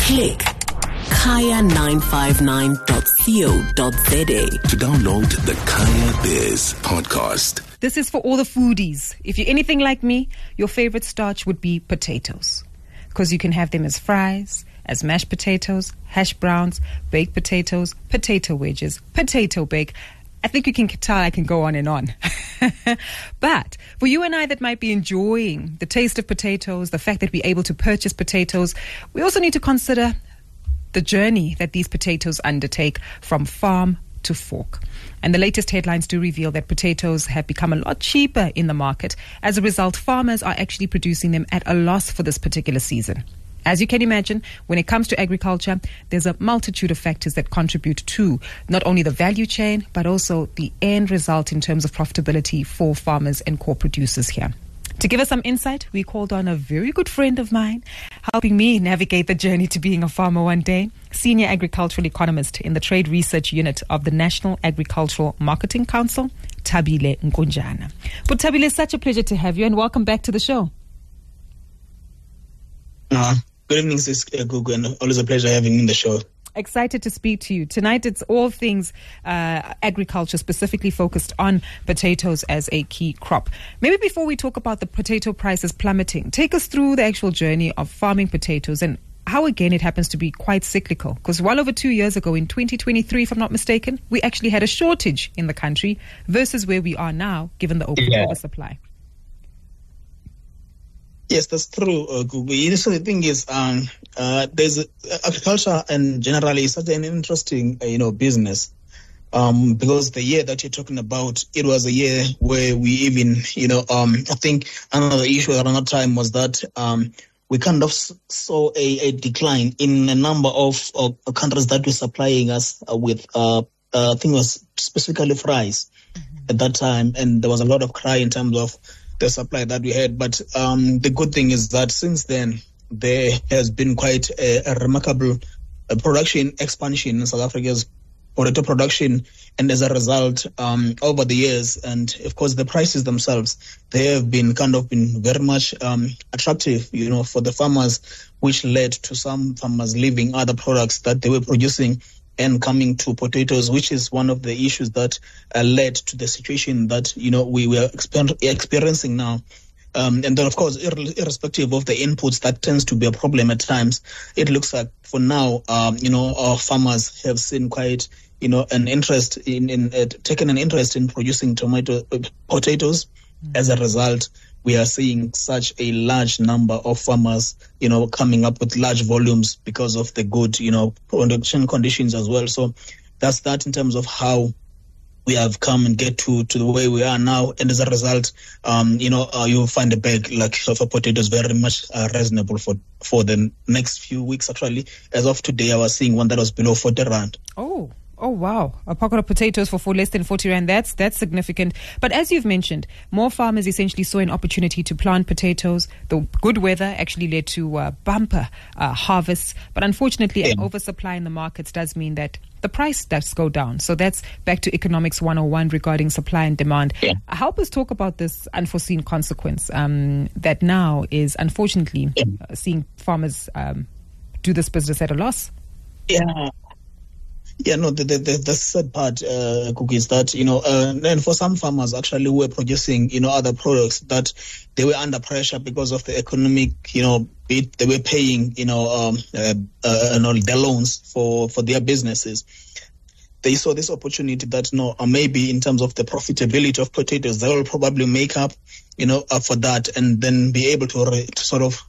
Click kaya959.co.za to download the Kaya Biz podcast. This is for all the foodies. If you're anything like me, your favorite starch would be potatoes, because you can have them as fries, as mashed potatoes, hash browns, baked potatoes, potato wedges, potato bake. I think you can tell I can go on and on. But for you and I that might be enjoying the taste of potatoes, the fact that we're able to purchase potatoes, we also need to consider the journey that these potatoes undertake from farm to fork. And the latest headlines do reveal that potatoes have become a lot cheaper in the market. As a result, farmers are actually producing them at a loss for this particular season. As you can imagine, when it comes to agriculture, there's a multitude of factors that contribute to not only the value chain, but also the end result in terms of profitability for farmers and core producers here. To give us some insight, we called on a very good friend of mine, helping me navigate the journey to being a farmer one day, senior agricultural economist in the trade research unit of the National Agricultural Marketing Council, Thabile Nkonjana. But Thabile, it's such a pleasure to have you, and welcome back to the show. Good evening, Sis Gugu, and always a pleasure having you in the show. Excited to speak to you. Tonight it's all things agriculture, specifically focused on potatoes as a key crop. Maybe before we talk about the potato prices plummeting, take us through the actual journey of farming potatoes and how, again, it happens to be quite cyclical. Because well over 2 years ago, in 2023, if I'm not mistaken, we actually had a shortage in the country versus where we are now, given the oversupply. Yes, that's true, Gugu. So the thing is, there's agriculture and generally is such an interesting, business. Because the year that you're talking about, it was a year where we even, I think another issue around that time was that we kind of saw a decline in a number of countries that were supplying us with, I think it was specifically fries at that time, and there was a lot of cry in terms of the supply that we had. But the good thing is that since then, there has been quite a remarkable production expansion in South Africa's potato production. And as a result, over the years, and of course the prices themselves, they have been been very much attractive, for the farmers, which led to some farmers leaving other products that they were producing and coming to potatoes, which is one of the issues that led to the situation that, we were experiencing now. And then, of course, irrespective of the inputs, that tends to be a problem at times. It looks like for now, our farmers have seen quite, an interest taken an interest in producing potatoes. As a result, we are seeing such a large number of farmers, coming up with large volumes because of the good, production conditions as well. So that's that in terms of how we have come and get to the way we are now. And as a result, you'll find a bag of potatoes very much reasonable for the next few weeks. Actually, as of today, I was seeing one that was below 40 Rand. Oh, wow. A pocket of potatoes for less than 40 Rand. That's significant. But as you've mentioned, more farmers essentially saw an opportunity to plant potatoes. The good weather actually led to bumper harvests. But unfortunately, an oversupply in the markets does mean that the price does go down. So that's back to economics 101 regarding supply and demand. Yeah. Help us talk about this unforeseen consequence that now is unfortunately seeing farmers do this business at a loss. Yeah, no, the sad part, Gugu, is that, and for some farmers actually who were producing, other products, that they were under pressure because of the economic, they were paying, their loans for their businesses. They saw this opportunity that, maybe in terms of the profitability of potatoes, they will probably make up, for that and then be able to sort of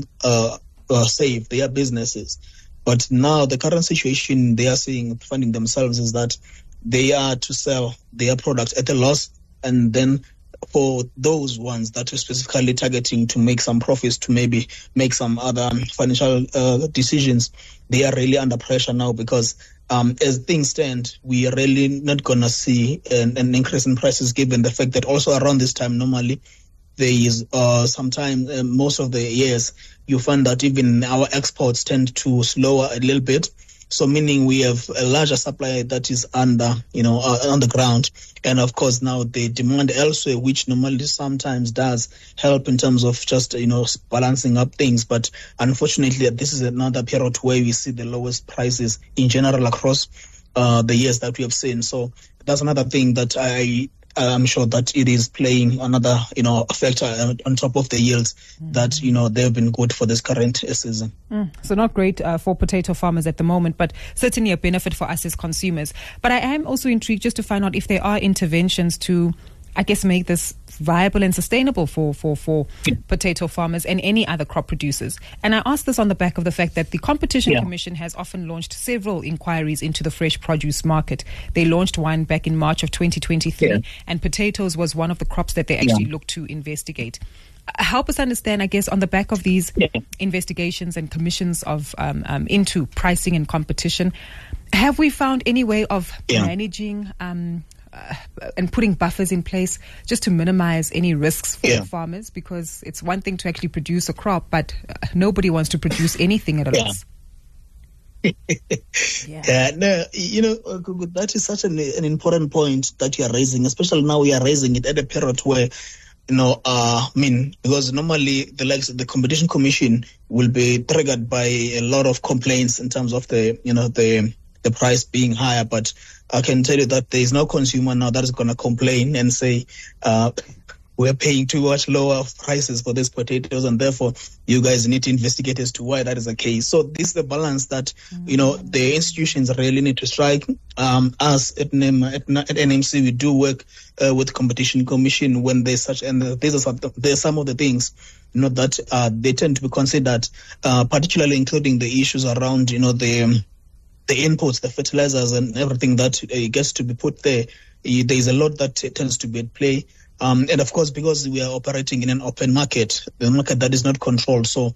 save their businesses. But now the current situation they are finding themselves is that they are to sell their products at a loss, and then for those ones that are specifically targeting to make some profits, to maybe make some other financial decisions, they are really under pressure now because as things stand, we are really not going to see an increase in prices, given the fact that also around this time normally there is sometimes most of the years you find that even our exports tend to slower a little bit So meaning we have a larger supply that is under, on the ground. And of course now the demand elsewhere, which normally sometimes does help in terms of just, balancing up things. But unfortunately, this is another period where we see the lowest prices in general across the years that we have seen. So that's another thing that I'm sure that it is playing another, factor on top of the yields that, they've been good for this current season. So not great for potato farmers at the moment, but certainly a benefit for us as consumers. But I am also intrigued just to find out if there are interventions to, I guess, make this viable and sustainable for potato farmers and any other crop producers. And I ask this on the back of the fact that the Competition Commission has often launched several inquiries into the fresh produce market. They launched one back in March of 2023, and potatoes was one of the crops that they actually looked to investigate. Help us understand, I guess, on the back of these investigations and commissions of into pricing and competition, have we found any way of managing and putting buffers in place just to minimize any risks for farmers? Because it's one thing to actually produce a crop, but nobody wants to produce anything at a loss. That is such an important point that you are raising, especially now we are raising it at a period where, because normally the Competition Commission will be triggered by a lot of complaints in terms of the price being higher, but I can tell you that there is no consumer now that is going to complain and say, we're paying too much lower prices for these potatoes, and therefore you guys need to investigate as to why that is the case. So this is the balance that, the institutions really need to strike. Us at NMC, we do work with Competition Commission when there's such, and there's some of the things, that they tend to be considered, particularly including the issues around, the inputs, the fertilizers and everything that gets to be put there. There's a lot that tends to be at play. And of course, because we are operating in an open market, the market that is not controlled. So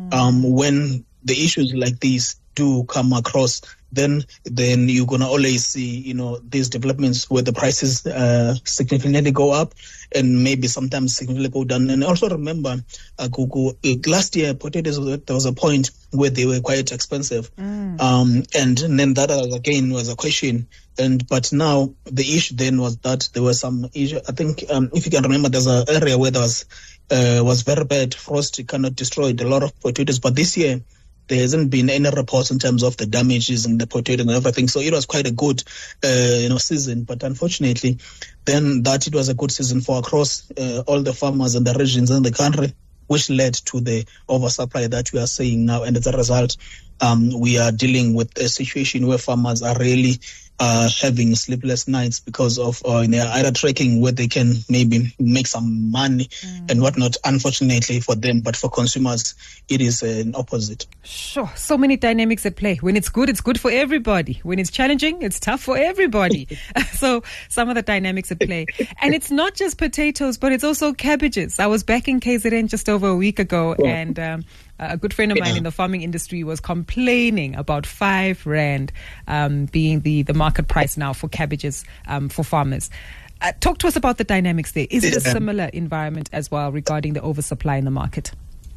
when the issues like these do come across, then you're going to always see, these developments where the prices significantly go up and maybe sometimes significantly go down. And also remember, last year, potatoes, there was a point where they were quite expensive. And then that again was a question. But now the issue then was that there was some issue. I think, if you can remember, there's an area where there was very bad frost, kind of destroyed a lot of potatoes. But this year, there hasn't been any reports in terms of the damages in the potato and everything. So it was quite a good, season. But unfortunately, then that it was a good season for across all the farmers and the regions in the country, which led to the oversupply that we are seeing now. And as a result, we are dealing with a situation where farmers are really having sleepless nights because of either tracking where they can maybe make some money and whatnot, unfortunately for them. But for consumers, it is an opposite. Sure. So many dynamics at play. When it's good for everybody. When it's challenging, it's tough for everybody. So some of the dynamics at play. And it's not just potatoes, but it's also cabbages. I was back in KZN just over a week ago, and a good friend of mine in the farming industry was complaining about 5 Rand being the market price now for cabbages for farmers. Talk to us about the dynamics there. Is it a similar environment as well regarding the oversupply in the market?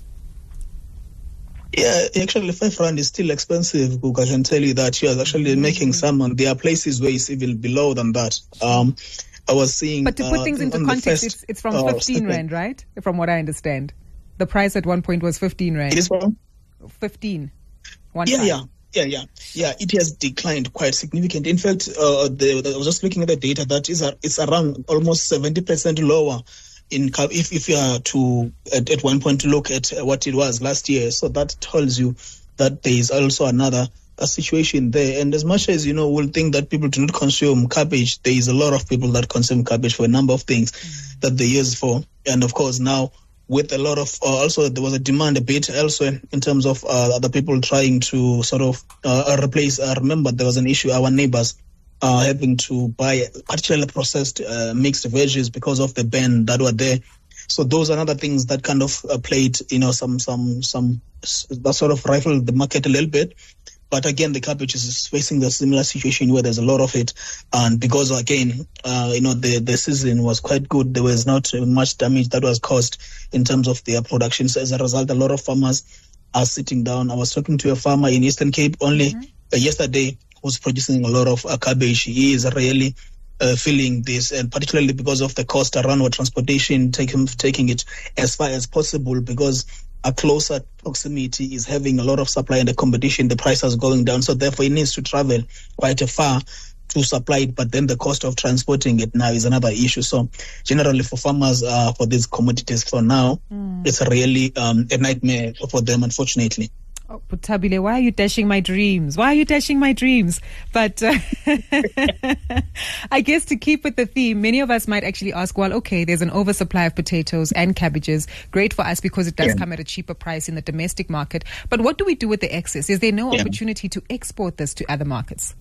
Yeah, actually 5 Rand is still expensive, Cook. I can tell you that. You're actually making some, and there are places where it's even below than that. I was seeing... But to put things into context, it's from 15 Rand, right? From what I understand. The price at one point was 15 Rand. It is from? 15. Yeah. It has declined quite significant. In fact, I was just looking at the data that it's around almost 70% lower if you are to at one point to look at what it was last year. So that tells you that there is also another situation there. And as much as we'll think that people do not consume cabbage, there is a lot of people that consume cabbage for a number of things that they use for. And of course now, with a lot of, also there was a demand a bit elsewhere in terms of other people trying to sort of replace. I remember there was an issue, our neighbors having to buy particularly processed mixed veggies because of the ban that were there. So those are other things that kind of played, some that sort of rifled the market a little bit. But again, the cabbage is facing the similar situation where there's a lot of it. And because, again, the season was quite good, there was not much damage that was caused in terms of their production. So as a result, a lot of farmers are sitting down. I was talking to a farmer in Eastern Cape only yesterday, who's producing a lot of cabbage. He is really feeling this, and particularly because of the cost around our transportation, taking it as far as possible, because a closer proximity is having a lot of supply, and the competition, the price is going down. So therefore, it needs to travel quite far to supply it, but then the cost of transporting it now is another issue. So generally for farmers, for these commodities for now, it's really a nightmare for them, unfortunately. Oh, Tabile, why are you dashing my dreams? Why are you dashing my dreams? But I guess to keep with the theme, many of us might actually ask, well, okay, there's an oversupply of potatoes and cabbages. Great for us because it does come at a cheaper price in the domestic market. But what do we do with the excess? Is there no opportunity to export this to other markets?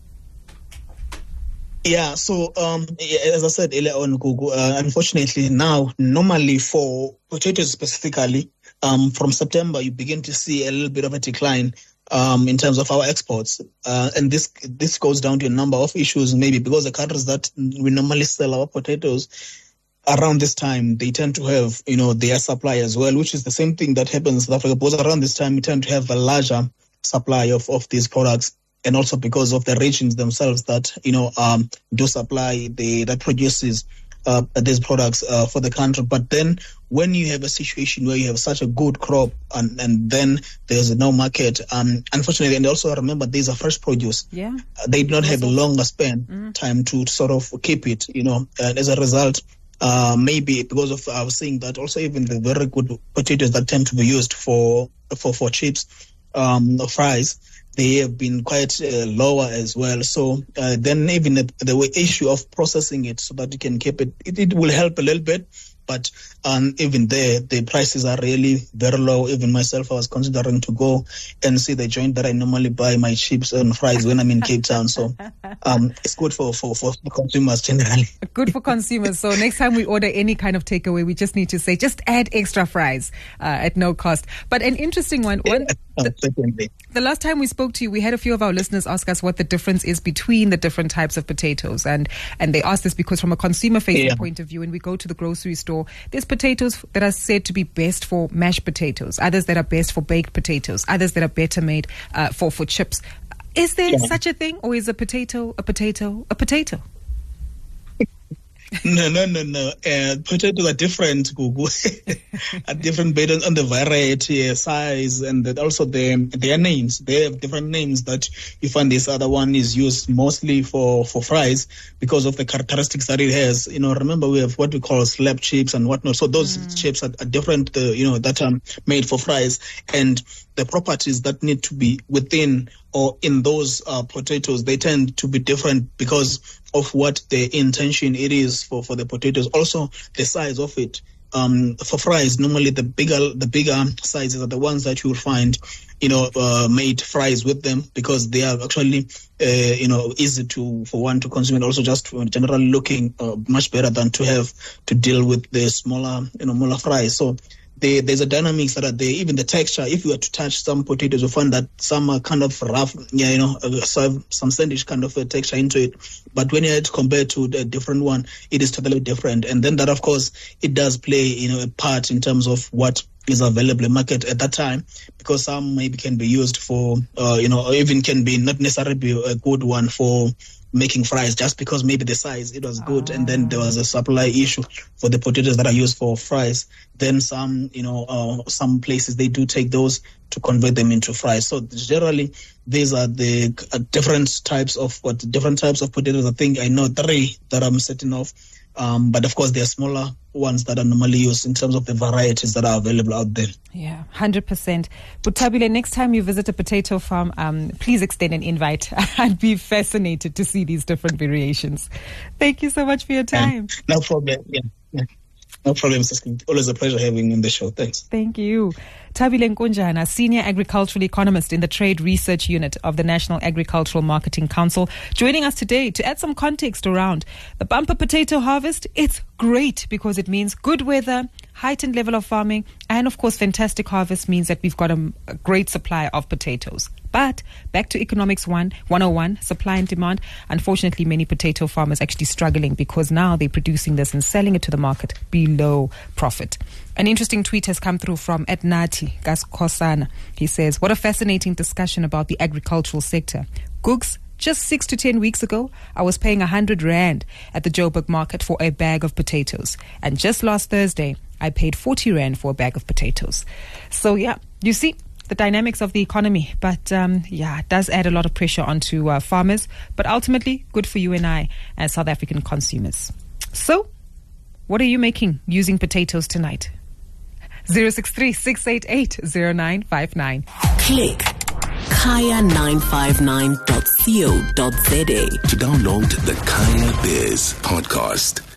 Yeah, so as I said earlier on, Gugu, unfortunately now, normally for potatoes specifically, from September you begin to see a little bit of a decline in terms of our exports, and this goes down to a number of issues, maybe because the countries that we normally sell our potatoes around this time, they tend to have their supply as well, which is the same thing that happens in South Africa, because around this time we tend to have a larger supply of these products. And also because of the regions themselves that do supply that produces these products for the country. But then when you have a situation where you have such a good crop and then there's no market, unfortunately, and also remember these are fresh produce. Yeah, they do not have a longer span time to sort of keep it. And as a result, maybe because of I was saying that also even the very good potatoes that tend to be used for chips, fries, they have been quite lower as well. So then even the issue of processing it so that you can keep it, it will help a little bit. But even there, the prices are really very low. Even myself, I was considering to go and see the joint that I normally buy my chips and fries when I'm in Cape Town. So it's good for the consumers generally. Good for consumers. So next time we order any kind of takeaway, we just need to say, just add extra fries at no cost. But an interesting one. The last time we spoke to you, we had a few of our listeners ask us what the difference is between the different types of potatoes. And they asked this because from a consumer-facing point of view, when we go to the grocery store, there's potatoes that are said to be best for mashed potatoes, others that are best for baked potatoes, others that are better made for chips. Is there such a thing, or is a potato a potato a potato? No. Potatoes are different, Gugu. Are different based on the variety, size, and also their names. They have different names that you find this other one is used mostly for fries because of the characteristics that it has. Remember we have what we call slab chips and whatnot. So those chips are different, that are made for fries. And the properties that need to be within or in those potatoes, they tend to be different because of what the intention it is for the potatoes. Also, the size of it. For fries, normally the bigger sizes are the ones that you will find, made fries with them because they are actually, easy for one to consume, and also just generally looking much better than to have to deal with the smaller fries. So there's a dynamics that are there. Even the texture, if you were to touch some potatoes, you'll find that some are kind of rough, some sandish kind of a texture into it. But when you had to compare to the different one, it is totally different. And then that, of course, it does play, a part in terms of what is available in market at that time, because some maybe can be used for, or even can be not necessarily be a good one for making fries, just because maybe the size, it was good, and then there was a supply issue for the potatoes that are used for fries. Then some some places they do take those to convert them into fries. So generally, these are the different types of potatoes. I think I know 3 that I'm setting off. But of course, there are smaller ones that are normally used in terms of the varieties that are available out there. Yeah, 100%. Butabile, next time you visit a potato farm, please extend an invite. I'd be fascinated to see these different variations. Thank you so much for your time. No problem. Yeah. No problem, Sister. Always a pleasure having you on the show. Thanks. Thank you. Thabile Nkonjana, Senior Agricultural Economist in the Trade Research Unit of the National Agricultural Marketing Council, joining us today to add some context around the bumper potato harvest. It's great because it means good weather, heightened level of farming, and of course fantastic harvest means that we've got a great supply of potatoes. But back to Economics 101, supply and demand. Unfortunately, many potato farmers actually struggling because now they're producing this and selling it to the market below profit. An interesting tweet has come through from @Nati Mati Gaskosana. He says, what a fascinating discussion about the agricultural sector. Googs, just 6 to 10 weeks ago, I was paying 100 Rand at the Joburg market for a bag of potatoes. And just last Thursday, I paid 40 Rand for a bag of potatoes. So yeah, you see the dynamics of the economy. But it does add a lot of pressure onto farmers. But ultimately, good for you and I as South African consumers. So, what are you making using potatoes tonight? 063-688-0959. Click kaya959.co.za to download the Kaya Biz podcast.